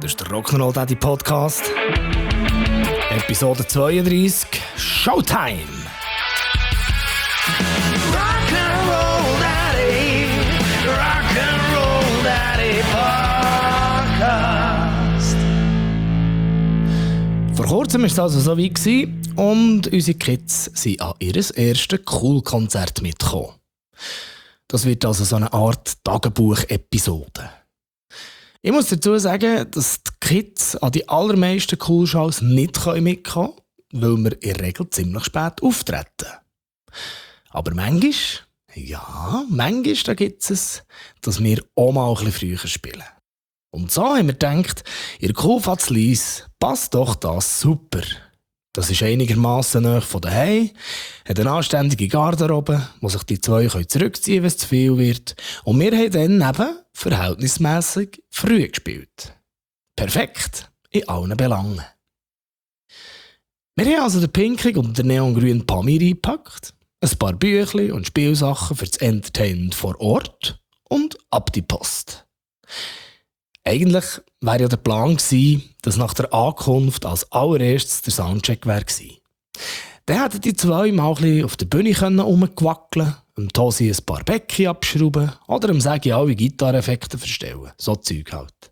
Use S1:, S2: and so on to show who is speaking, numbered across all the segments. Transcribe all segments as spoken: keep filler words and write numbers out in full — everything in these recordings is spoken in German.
S1: Das ist der Rock'n'Roll Daddy Podcast. Episode zweiunddreissig. Showtime! Rock'n'Roll Daddy, Rock'n'Roll Daddy Podcast. Vor kurzem war es also so weit und unsere Kids sind an ihr erstes Cool-Konzert mitgekommen. Das wird also so eine Art Tagebuch-Episode. Ich muss dazu sagen, dass die Kids an die allermeisten Cool-Shows nicht mitkommen können, weil wir in der Regel ziemlich spät auftreten. Aber manchmal, ja, manchmal da gibt es, dass wir auch mal ein bisschen früher spielen. Und so haben wir gedacht, ihr Kuhfatzlis passt doch das super. Das ist einigermaßen nahe von daheim, hat eine anständige Garderobe, wo sich die zwei zurückziehen können, wenn es zu viel wird. Und wir haben dann eben verhältnismässig früh gespielt. Perfekt in allen Belangen. Wir haben also den pinkigen und den neongrünen Pami reingepackt, ein paar Büchlein und Spielsachen für das Entertainment vor Ort und ab die Post. Eigentlich wäre ja der Plan gewesen, dass nach der Ankunft als allererstes der Soundcheck wäre gewesen. Dann hätten die zwei mal ein bisschen auf der Bühne rumgewackeln, dem Tosi ein paar Becken abschrauben oder dem Sägi alle Gitarreneffekte verstellen. So Zeug halt.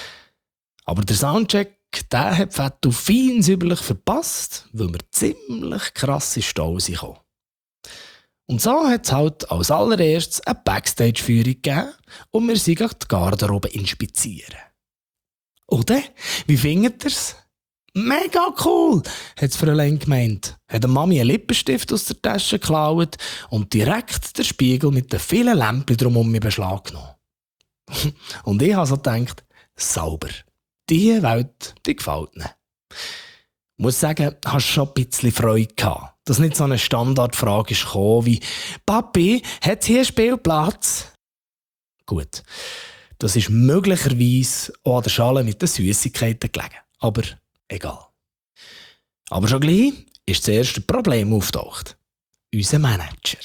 S1: Aber der Soundcheck, der hat Fettu fein säuberlich verpasst, weil wir ziemlich krasse Staus kamen. Und so hat es halt als allererstes eine Backstage-Führung gegeben und wir sind die Garderobe inspizieren. Oder? Wie findet ihr's? Mega cool, hat das Fräulein gemeint. Hat der Mami einen Lippenstift aus der Tasche geklaut und direkt den Spiegel mit den vielen Lämpchen drumherum in Beschlag genommen. Und ich habe so gedacht, sauber. Diese Welt, die gefällt mir. Ich muss sagen, hast schon ein bisschen Freude gehabt, dass nicht so eine Standardfrage ist gekommen wie «Papi, hat es hier einen Spielplatz?» Gut, das ist möglicherweise auch an der Schale mit den Süßigkeiten gelegen, aber egal. Aber schon gleich ist das erste Problem auftaucht. Unser Manager.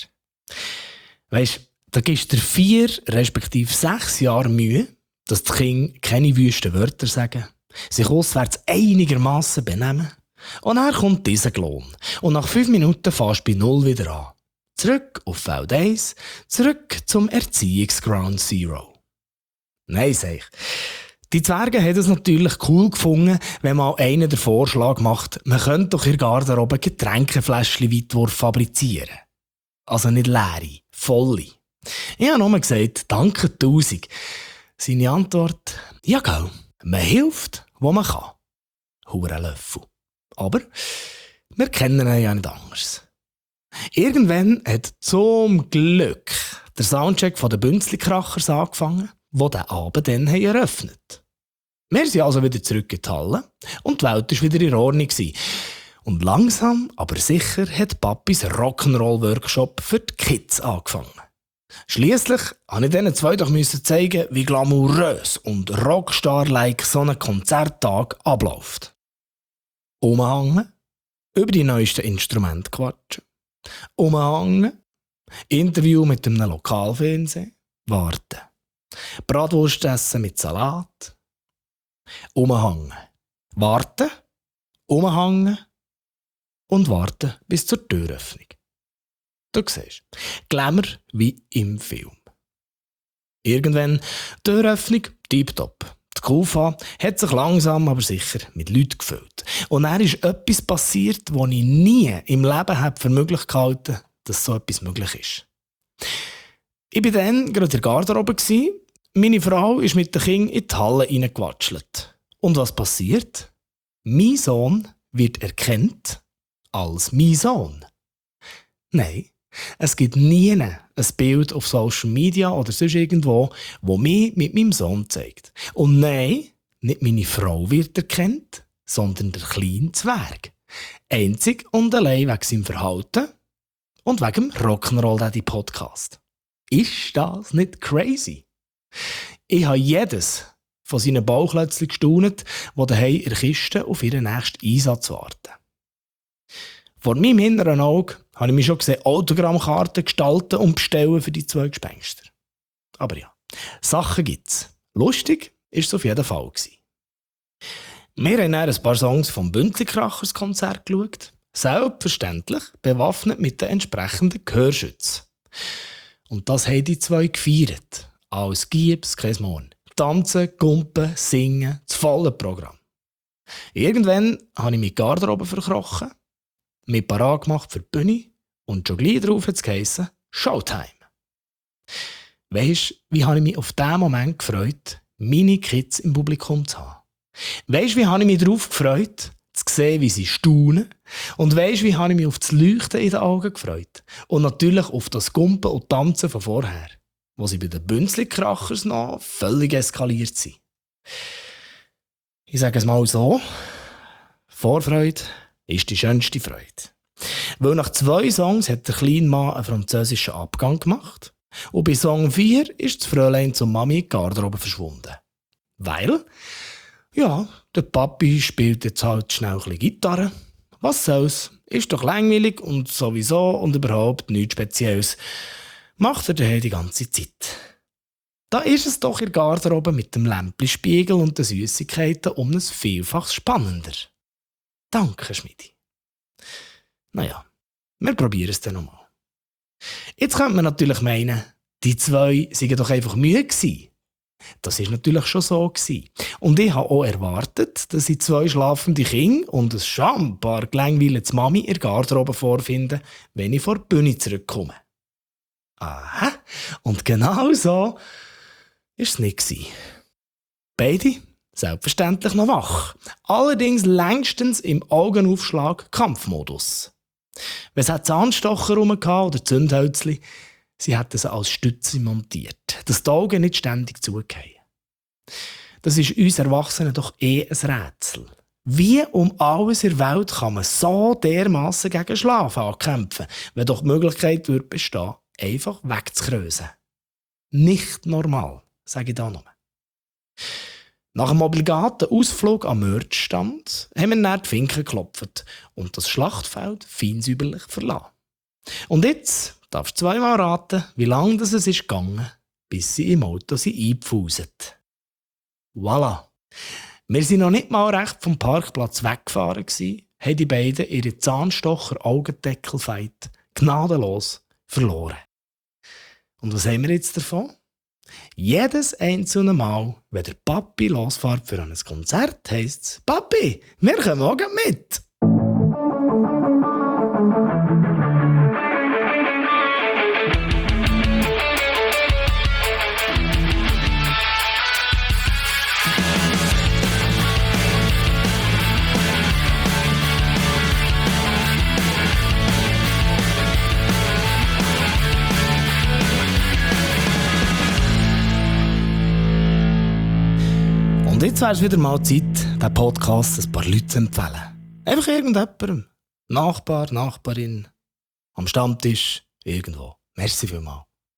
S1: Weisst, da gibst du dir vier respektive sechs Jahre Mühe, dass die Kinder keine wüsten Wörter sagen, sich auswärts einigermaßen benehmen. Und dann kommt dieser Lohn. Und nach fünf Minuten fährst du bei Null wieder an. Zurück auf Feld eins, zurück zum Erziehungsground Zero. Nein, sag ich. Die Zwerge haben es natürlich cool gefunden, wenn mal einer den Vorschlag macht, man könnte doch in der Garderobe Getränkefläschchen Weitwurf fabrizieren. Also nicht leere, volle. Ich habe nur gesagt, danke tausend. Seine Antwort, ja gell, man hilft, wo man kann. Hurenlöffel. Aber wir kennen ihn ja nicht anders. Irgendwann hat zum Glück der Soundcheck von den Bünzli-Krachers angefangen, die den Abend dann eröffnet haben. Wir sind also wieder zurück in die Halle und die Welt war wieder in Ordnung. Und langsam, aber sicher hat Papis Rock'n'Roll-Workshop für die Kids angefangen. Schliesslich musste ich diesen zwei doch zeigen, wie glamourös und Rockstar-like so ein Konzerttag abläuft. Umhängen, über die neuesten Instrumente quatschen. Umhängen, Interview mit einem Lokalfernsehen, warten. Bratwurst essen mit Salat. Umhängen, warten, umhängen und warten bis zur Türöffnung. Du siehst, Glamour wie im Film. Irgendwann Türöffnung, tipptopp. Die Kufa hat sich langsam aber sicher mit Leuten gefüllt. Und dann ist etwas passiert, das ich nie im Leben für möglich gehalten habe, dass so etwas möglich ist. Ich war dann gerade in der Garderobe. Meine Frau ist mit den Kindern in die Halle reingewatschelt. Und was passiert? Mein Sohn wird erkannt als mein Sohn. Nein, es gibt nie ein Bild auf Social Media oder sonst irgendwo, das mich mit meinem Sohn zeigt. Und nein, nicht meine Frau wird erkannt, sondern der kleine Zwerg. Einzig und allein wegen seinem Verhalten und wegen dem Rock'n'Roll Daddy Podcast. Ist das nicht crazy? Ich habe jedes von seinen Bauklötzchen gestaunt, die daheim in der Kiste auf ihren nächsten Einsatz warten. Vor meinem inneren Auge habe ich mich schon gesehen, Autogrammkarten gestalten und bestellen für die zwei Gespenster. Aber ja, Sachen gibt's. Lustig war es auf jeden Fall. Wir haben dann ein paar Songs vom Bünzli-Krachers Konzert geschaut. Selbstverständlich bewaffnet mit den entsprechenden Gehörschützen. Und das haben die zwei gefeiert. Alles Giebs, kein Morgen. Tanzen, Gumpen, Singen, das volle Programm. Irgendwann habe ich meine Garderobe verkrochen, mich parat gemacht für die Bühne und schon gleich drauf hat es geheissen, Showtime. Weisst, wie habe ich mich auf diesen Moment gefreut, meine Kids im Publikum zu haben? Weisst, wie habe ich mich darauf gefreut, zu sehen, wie sie staunen? Und weisst, wie habe ich mich auf das Leuchten in den Augen gefreut? Und natürlich auf das Gumpen und Tanzen von vorher, wo sie bei den Bünzli-Krachers noch völlig eskaliert sind. Ich sage es mal so, Vorfreude ist die schönste Freude. Weil nach zwei Songs hat der kleine Mann einen französischen Abgang gemacht und bei Song vier ist das Fräulein zum Mami in die Garderobe verschwunden. Weil, ja, der Papi spielt jetzt halt schnell ein bisschen Gitarre. Was soll's, ist doch langweilig und sowieso und überhaupt nichts Spezielles. Macht er daheim die ganze Zeit. Da ist es doch in der Garderobe mit dem Lämpli-Spiegel und den Süßigkeiten um ein Vielfaches spannender. Danke, Schmidi. Naja, wir probieren es dann nochmal. Jetzt könnte man natürlich meinen, die zwei seien doch einfach müde gewesen. Das war natürlich schon so gewesen. Und ich habe auch erwartet, dass ich zwei schlafende Kinder und ein schambar gelangweiltes Mami in der Garderobe vorfinden, wenn ich vor die Bühne zurückkomme. Aha, und genau so war es nicht. Beide selbstverständlich noch wach. Allerdings längstens im Augenaufschlag Kampfmodus. Wenn es Zahnstocher rum oder Zündhölzli, sie hatten sie als Stütze montiert, dass die Augen nicht ständig zugehen. Das ist uns Erwachsenen doch eh ein Rätsel. Wie um alles in der Welt kann man so dermassen gegen Schlaf ankämpfen, wenn doch die Möglichkeit würde bestehen, einfach wegzukrösen. Nicht normal, sage ich da noch. Nach dem obligaten Ausflug am Merchstand haben wir dann die Finken geklopft und das Schlachtfeld feinsäuberlich verlassen. Und jetzt darfst du zweimal raten, wie lange das es ist gegangen, bis sie im Auto sind eingepfuset. Voilà! Wir sind noch nicht mal recht vom Parkplatz weggefahren gsi, haben die beiden ihre Zahnstocher-Augendeckel-Fight gnadenlos verloren. Und was haben wir jetzt davon? Jedes einzelne Mal, wenn der Papi losfährt für ein Konzert, heisst es: Papi, wir kommen auch mit! Und jetzt wäre es wieder mal Zeit, diesen Podcast ein paar Leuten zu empfehlen. Einfach irgendjemandem. Nachbar, Nachbarin, am Stammtisch, irgendwo. Merci vielmals.